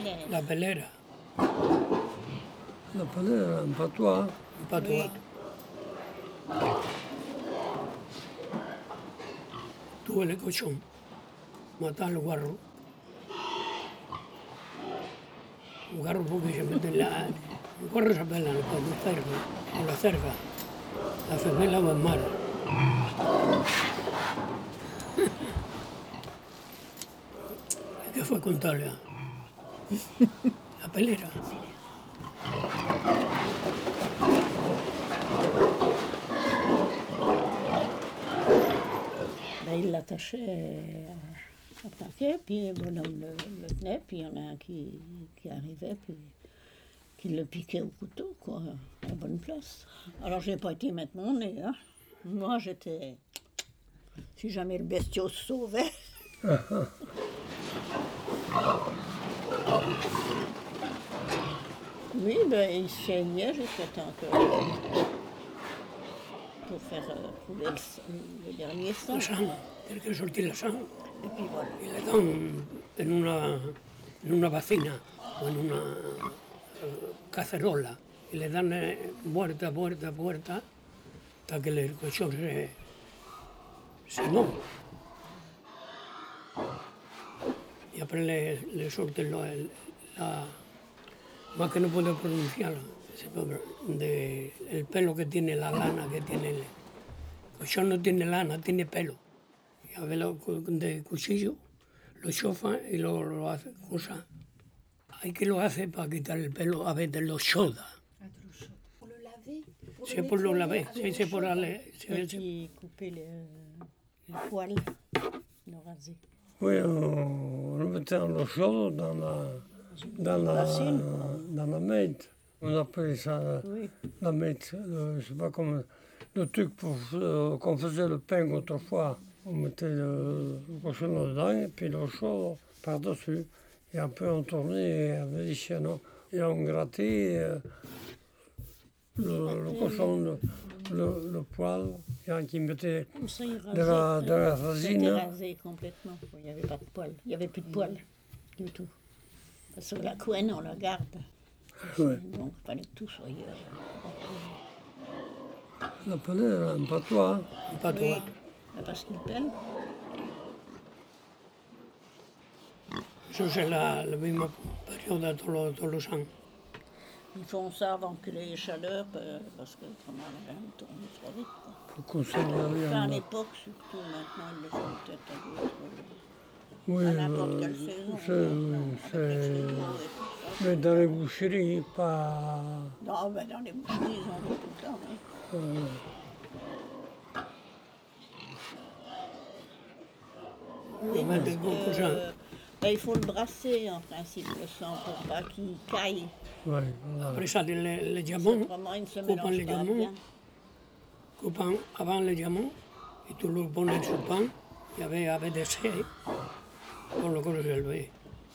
La pelera. La pelera, un patois. Un patois. Tuve el cochón. Matar al guarro. Un guarro porque se mete en la... Un guarro se pela con un cerco, con la cerca. La femela va mal. ¿Qué fue contarle? La pelera. Ben, il l'attachait à paquet, puis le bonhomme le tenait, puis il y en a un qui arrivait, puis qui le piquait au couteau, quoi, à la bonne place. Alors, j'ai pas été mettre mon nez, hein. Moi, j'étais... Si jamais le bestiau se sauvait... Oui, ben, il se saignait jusqu'à temps que... pour faire couler le dernier sang. La sang, tiene que sortir la sang. Et puis voilà. Y le dan en una bacina o en una cacerola. Y le dan puerta, hasta que el colchón se monte. Y après le sorten más que no puedo pronunciarlo, el pelo que tiene, la lana que tiene. El colchón no tiene lana, tiene pelo. Y a ver de cuchillo lo chofan y lo hace cosa. Hay que lo hace para quitar el pelo, a veces lo choda. Pour le laver? C'est pour le laver, c'est pour aller. Et puis couper les poils, le raser. Oui, on le mettait dans l'eau chaude, dans la maite. On appelait ça la maite, je sais pas comment, le truc qu'on faisait le pain autrefois. On mettait le cochon dedans et puis l'eau chaude par-dessus. Et après on tournait avec les chaînons et on grattait le cochon, le poil, qui mettait de la résine. C'était rasé complètement, il n'y avait pas de poils, il n'y avait plus de poils du tout. Parce que la couenne, on la garde. Ouais. Donc il fallait que tout soit... La pelera, un patois. Un patois. Oui, parce qu'il pèle. Eso es la misma periodo de todos los años. Ils font ça avant que les chaleurs, parce que autrement la viande tourne trop vite. Pour conserver la viande. Enfin, à l'époque surtout, maintenant ils le font peut-être à d'autres... Oui, à n'importe quelle saison. Mais dans les boucheries, pas... Non, ben dans les boucheries, ils en ont tout le temps. Oui, parce que, ben, il faut le brasser en principe, le sang, pour pas qu'il caille. Ouais, voilà. Après ça, les diamants, Autrement, il ne se coupan mélange les pas diamants, bien. coupan avant les diamants, y tú lo pones en su pan, y a veces por lo que lo resuelve.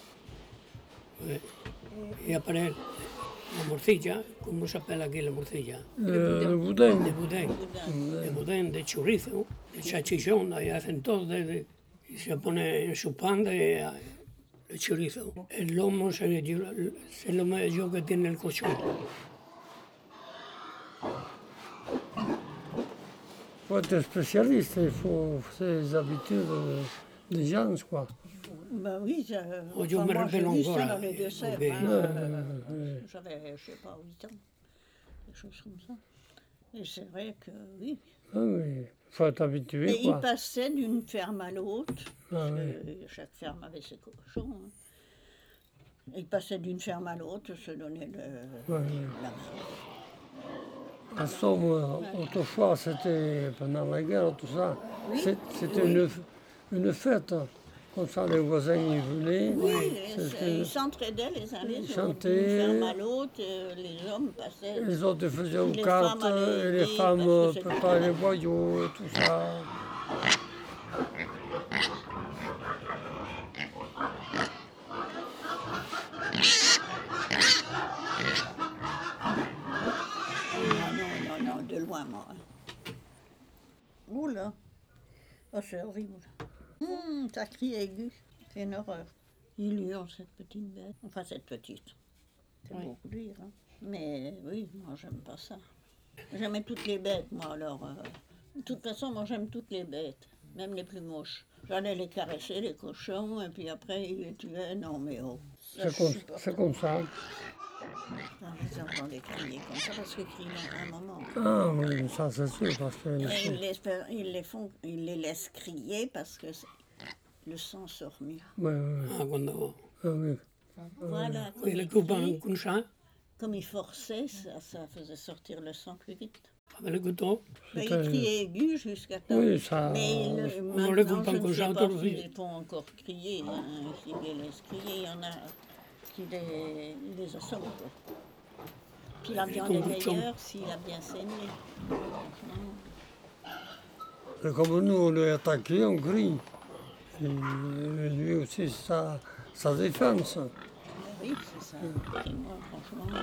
Y après, la morcilla, ¿cómo se apela aquí la morcilla? Le boudin. De boudin, de chorizo, de salchichón, ahí hacen todo, y se pone en su pan de chorizo. El lomo es lo mejor que tiene el cochón. Il faut être spécialiste, il faut les habitudes des gens, quoi. Ben oui, Yo me moi, j'ai rappelle vu ça encore, dans les desserts. ok. J'avais, je sais pas, 8 ans, des choses comme ça. Et c'est vrai que oui. Ah oui, il faut être habitué, Et quoi. il passait d'une ferme à l'autre, parce oui. que chaque ferme avait ses cochons. Hein. Il passait d'une ferme à l'autre, se donnait la main. En somme, autrefois, c'était pendant la guerre, tout ça, c'était une fête. Comme ça, les voisins y venaient. Oui, ils s'entraidaient les uns les autres. Chantaient. D'une ferme à l'autre, les hommes passaient. Les autres faisaient aux Les cartes, femmes allaient et les aider, femmes parce que préparaient les boyaux, tout ça. Non, de loin, moi. Oula, oh, c'est horrible. Ça crie aigu, c'est une horreur. Il hurle, cette petite bête. Enfin, cette petite. C'est beaucoup dire. Hein. Mais oui, moi, j'aime pas ça. J'aimais toutes les bêtes, moi, alors... de toute façon, moi, j'aime toutes les bêtes, même les plus moches. J'allais les caresser, les cochons, et puis après, ils les tuaient. Non, mais oh... C'est comme ça. Ah, je les entendais crier comme ça, parce qu'ils crient à un moment. Ah oui, ça c'est sûr, parce que... Et ils les laissent crier parce que le sang sort mieux. Ouais, ouais, Ah, quando oui. Voilà, comme quelli ils che occupano crient, un consciano, comme ils forçaient, ça faisait sortir le sang plus vite. quelli che tu, Mais ils crient aigu jusqu'à temps. Oui, ça... Mais On les coupe maintenant, en je ne sais conscience, pas tout le s'ils vie. les font encore crier, hein, s'ils les laissent crier. Il y en a qui les assomment. Quoi. Puis la viande est meilleure s'il a bien saigné. Franchement. Et comme nous, on est attaqué, on crie. Et lui aussi, sa défense. Oui, c'est ça. Et moi, franchement...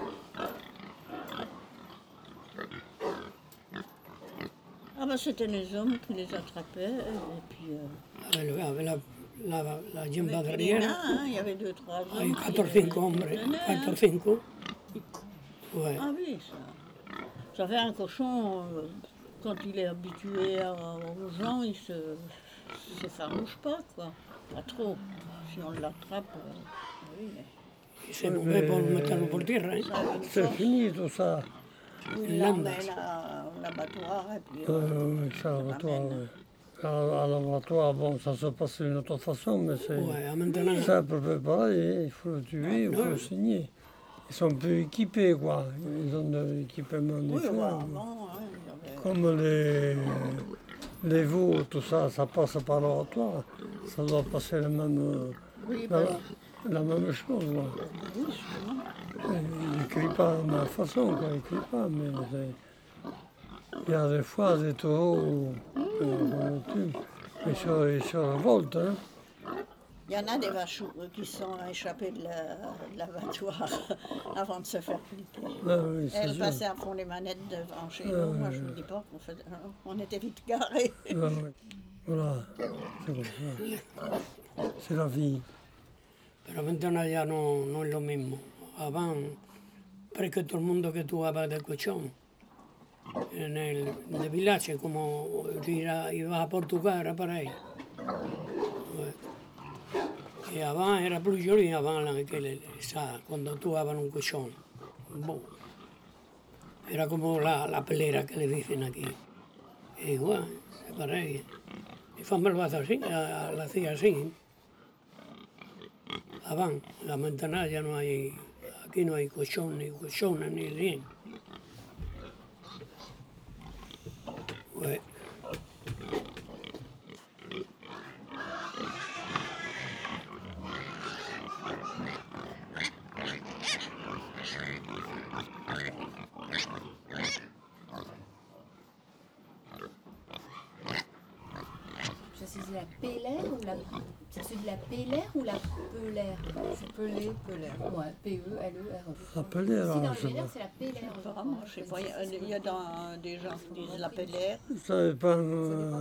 Ah ben c'était les hommes qui les attrapaient, et puis... la gamba avec les barriera, nains, hein, il y avait 2-3 hommes. hai qui 4-5 hombres, les tenaient, hein. 4-5, ouais. Ah oui, ça. Ça fait un cochon, quand il est habitué aux gens, il s'effarouche pas, quoi. Pas trop. Si on l'attrape, oui. Se muove per metterlo per terra, Ça a une C'est force. fini tout ça. Il l'emmène à l'abattoir, et puis... Oui, c'est à l'abattoir. ramène. Oui. À l'abattoir, bon, ça se passe d'une autre façon, mais c'est Ouais, maintenant, c'est à peu près pareil. Il faut le tuer, il faut le saigner. Ils sont plus équipés, quoi. Ils ont de l'équipement Oui, différent. avant, hein, il y avait... Comme les veaux, tout ça, ça passe par l'abattoir. Ça doit passer Oui, la même chose. Quoi. oui, sûrement. Ils ne crient pas de la même façon, quoi. Ils ne crient pas, mais il y a des fois des taureaux où on tue. Ils se révoltent. Hein. Il y en a des vaches qui sont échappées de l'abattoir avant de se faire piquer. Ah oui, c'est Elles sûr. passaient à fond les manettes devant chez nous. Moi, je ne vous dis pas on était vite garés. Ah oui. Voilà, c'est comme ça. C'est la vie. pero maintenant ya no es lo mismo. Avant, presque todo el mundo que tuviera de cochón. En el village, como iba a Portugal, era para ahí. Y avant era plus joli, avant cuando tú daban un cochón. Bon. Era como la pelera que le dicen aquí. Y igual, es para ahí. Mi fama lo hace así, la hacía así. Avant, la mentana ya no hay, aquí no hay colchón, ni colchona, ni rien. Ouais. C'est de la pélaire ou la... C'est de la pélaire ou la pelaire? C'est pelé, pelaire. Ouais, P-E-L-E-R-E. Appelez Si alors, dans je le sais Vénère, pas. c'est la pélaire. Apparemment, je sais pas, il y a des gens qui disent la pelère. Ça dépend,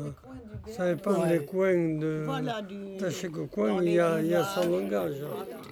Des coins du ça dépend Ouais. des coins de... Voilà, Dans chaque dans coin, il les y a villages, son langage. voilà.